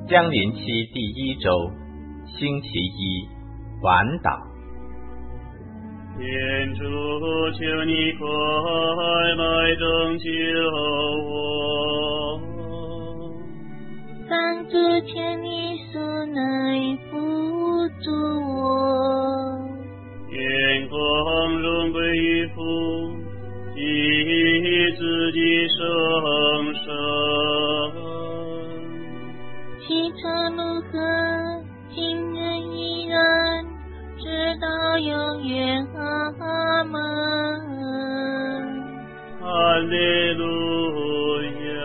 将临期第1周，星期一，晚祷。 天主，求你快来拯救我！ 上主，求你速来扶助我！ 愿光荣归于父及子及圣神。 起初如何，今日依然，直到永远。阿们。 哈利路亚。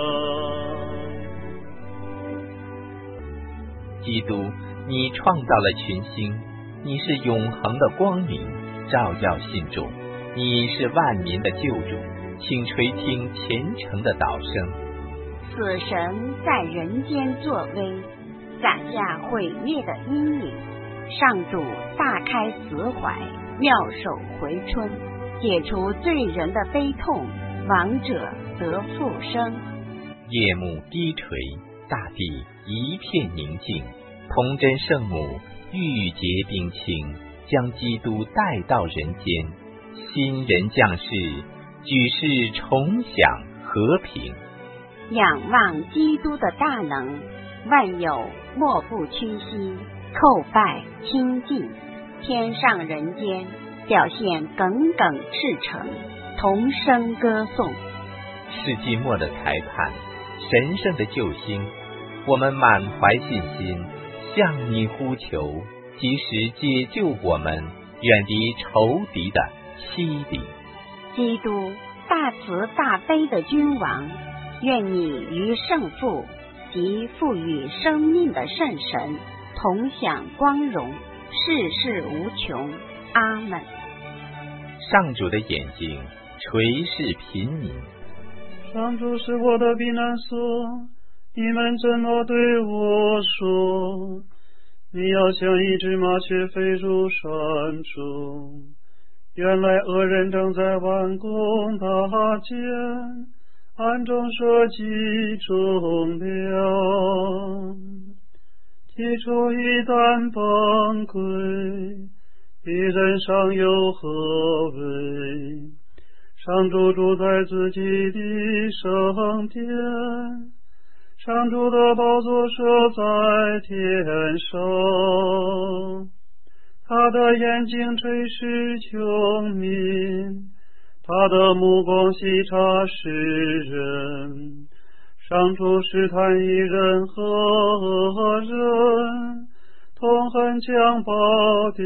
基督，你创造了群星，你是永恒的光明，照耀信众，你是万民的救主，请垂听虔诚的祷声。 死神在人间作威，斩下毁灭的阴影，上主大开慈怀，妙手回春，解除罪人的悲痛，亡者得复生。 夜幕低垂，大地一片宁静，童真圣母玉洁冰清，将基督带到人间，新人降世，举世重享和平。 仰望基督的大能，万有莫不屈膝，叩拜亲近，天上人间表现耿耿赤诚，同声歌颂。 世纪末的裁判，神圣的救星，我们满怀信心向你呼求，及时解救我们，远离仇敌的欺凌。 基督大慈大悲的君王，愿你与圣父及赋予生命的圣神同享光荣，世世无穷。阿们。 上主的眼睛垂视贫民。 上主是我的避难所，你们怎么对我说？你要像一只麻雀飞入山中。原来恶人正在弯弓搭箭，暗中设计中了。基础一旦崩溃，敌人尚有何为？上主住在自己的圣殿，上主的宝座设在天上，他的眼睛垂视穷民，他的目光细察世人。上主试探一人和人，痛恨强暴的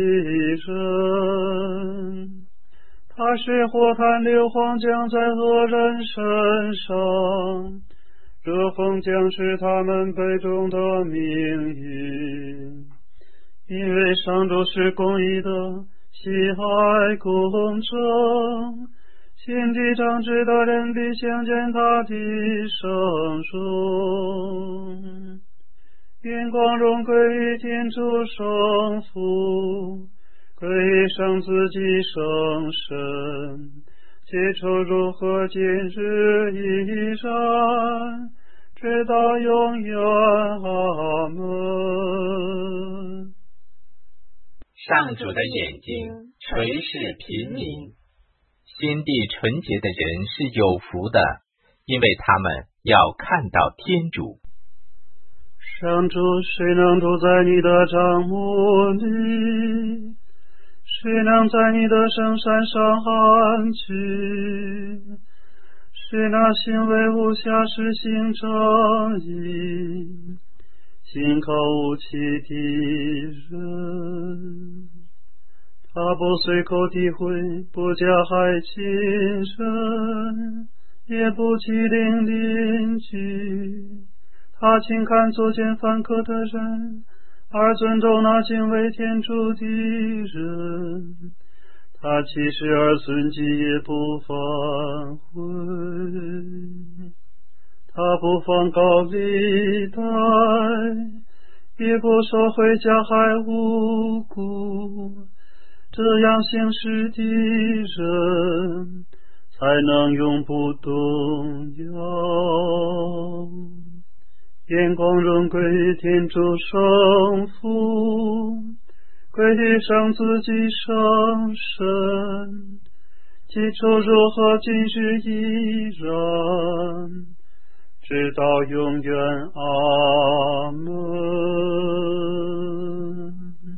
人。他使火炭硫磺降在恶人身上，热风将使他们杯中的命运。因为上主是公义的，喜爱公正，心地正直的人必相见他的圣容。愿光荣归于天主圣父，归于圣子及圣神，起初如何，今日依然，直到永远。阿门。 上主的眼睛垂视贫民，心地纯洁的人是有福的，因为他们要看到天主。 上主，谁能住在你的帐幕里？谁能在你的圣山上安居？是那行为无瑕、实行正义、心口无欺的人。他不随口诋毁，不加害亲人，也不欺凌邻居。他轻看作奸犯科的人，而尊重那敬畏天主的人。他其实儿孙己也不反悔，他不放高利贷，也不收回加害无辜。这样行事的人，才能永不动摇。 愿光荣归于天主圣父，归于圣子及圣神，起初如何，今日依然，直到永远。阿门。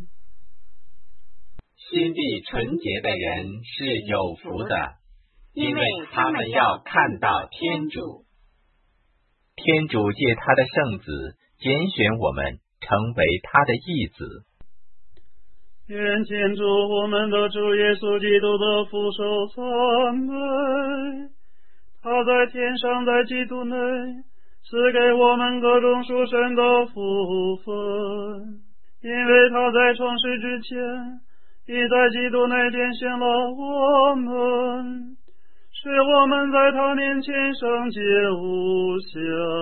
心地纯洁的人是有福的，因为他们要看到天主。天主借他的圣子拣选我们，成为他的义子。 愿天主我们的主耶稣基督的福受赞美。他在天上，在基督内，赐给我们各种属神的福分，因为他在创世之前，已在基督内拣选了我们，使我们在他面前圣洁无瑕。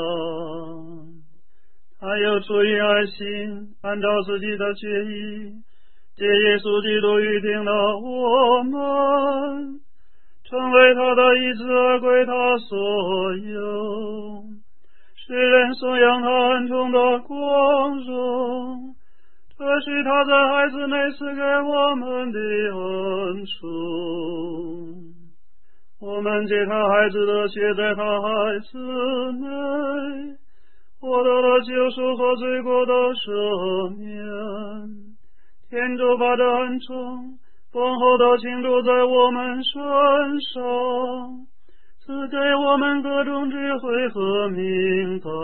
他又出于爱心，按照自己的决意，借耶稣基督预定了我们，成为他的义子而归他所有，使人颂扬他恩宠的光荣。这是他在孩子内赐给我们的恩宠。我们借他孩子的血，在他孩子内获得了救赎和罪过的赦免。天主把这恩宠丰厚的倾注在我们身上，赐给我们各种智慧和明白，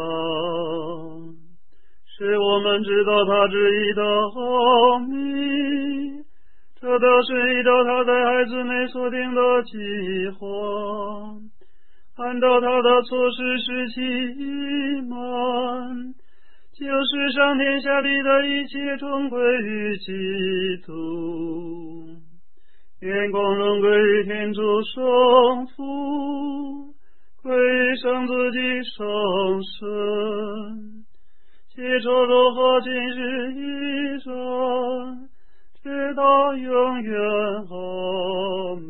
使我们知道他旨意的奥秘。这都是依照他在孩子内所定的计划，按照他的措施使其溢满，就是上天下地的一切终归于基督。愿光荣归于天主圣父，归于圣子及圣神，起初如何，今日依然，直到永远。阿门。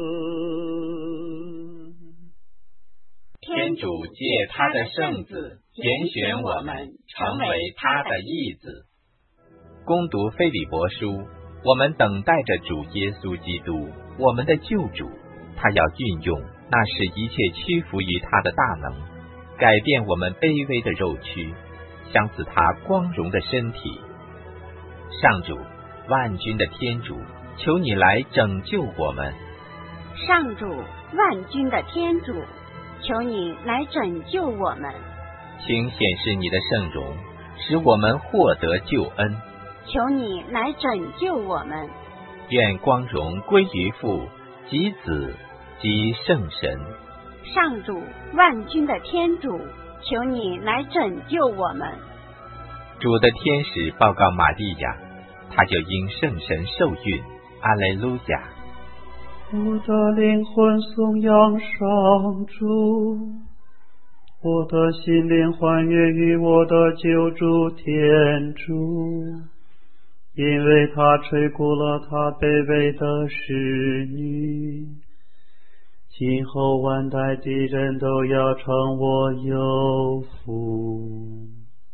天主借他的圣子拣选我们，成为他的义子。攻读腓立伯书，我们等待着主耶稣基督，我们的救主。他要运用那使一切屈服于他的大能，改变我们卑微的肉躯，相似他光荣的身体。上主，万军的天主，求你来拯救我们。 上主，万军的天主，求你来拯救我们。 请显示你的圣容，使我们获得救恩。 求你来拯救我们。 愿光荣归于父及子及圣神。 上主，万军的天主，求你来拯救我们。 主的天使报告玛利亚，他就因圣神受孕。阿肋路亚。 我的灵魂颂扬上主，我的心灵欢悦于我的救主天主，因为他垂顾了他卑微的使女。今后万代的人都要称我有福。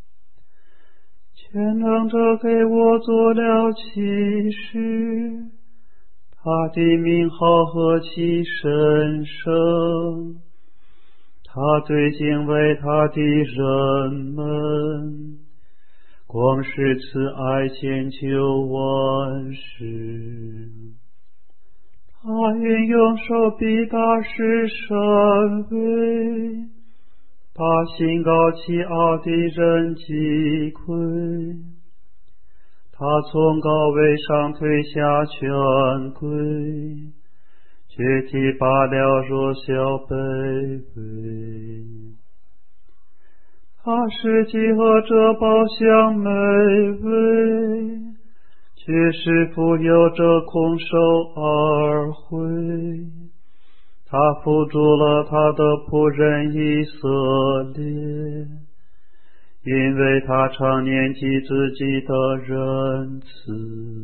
全能者给我做了启示，他的名号何其神圣，他最敬畏他的人们，光是慈爱千秋万世。他运用手臂大施神威，把心高气傲的人击溃。他从高位上推下权贵，却提拔了弱小卑微。他使饥饿者饱享美味，却使富有者空手而回。他扶助了他的仆人以色列，因为他常念及自己的仁慈。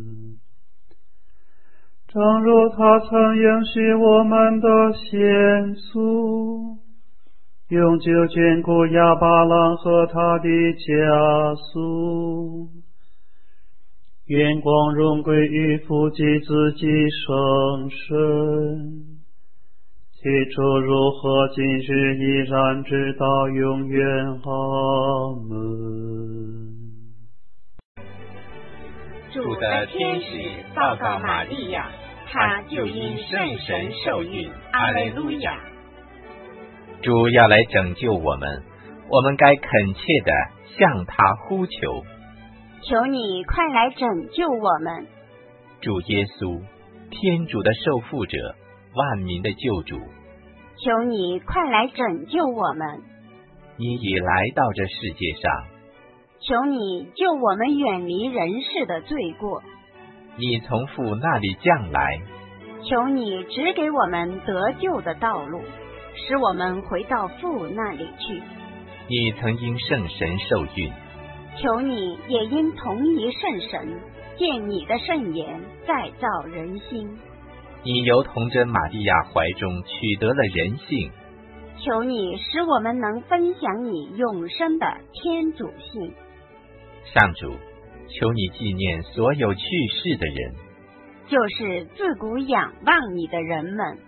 正如他曾应许我们的先祖， 永久眷顾亚巴郎和他的家属。愿光荣归于父及子及圣神，起初如何，今日依然，直到永远。阿门。 主的天使报告玛利亚，她就因圣神受孕。阿肋路亚！主要来拯救我们，我们该恳切地向他呼求。 求你快来拯救我们。 主耶稣，天主的受傅者，万民的救主， 求你快来拯救我们。 你已来到这世界上， 求你救我们远离人世的罪过。 你从父那里降来， 求你指给我们得救的道路，使我们回到父那里去。 你曾因圣神受孕， 求你也因同一圣神，借你的圣言再造人心。 你由童贞玛利亚怀中取得了人性， 求你使我们能分享你永生的天主性。 上主，求你纪念所有去世的人， 就是自古仰望你的人们。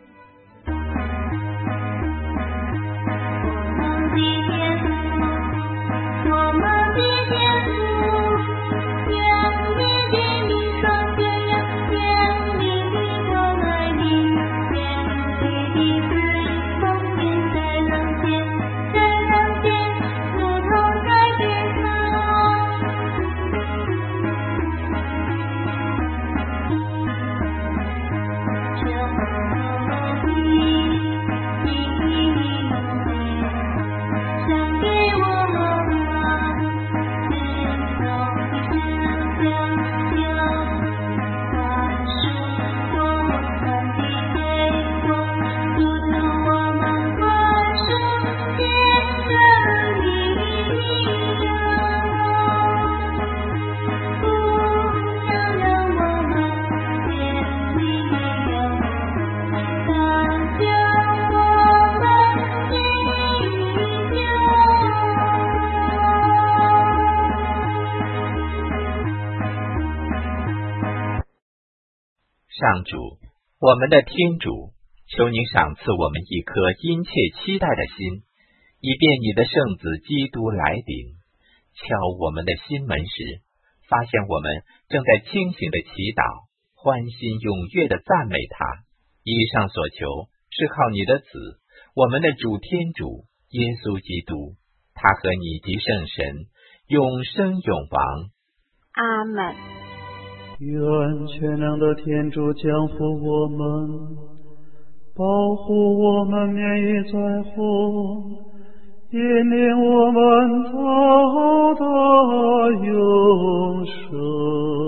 上主，我们的天主，求您赏赐我们一颗殷切期待的心，以便你的圣子基督来临。敲我们的心门时，发现我们正在清醒的祈祷，欢欣踊跃的赞美他。以上所求是靠你的子，我们的主天主耶稣基督，他和你及圣神永生永王。 阿们。 愿全能的天主降福我们，保护我们免于灾祸，引领我们到达永生。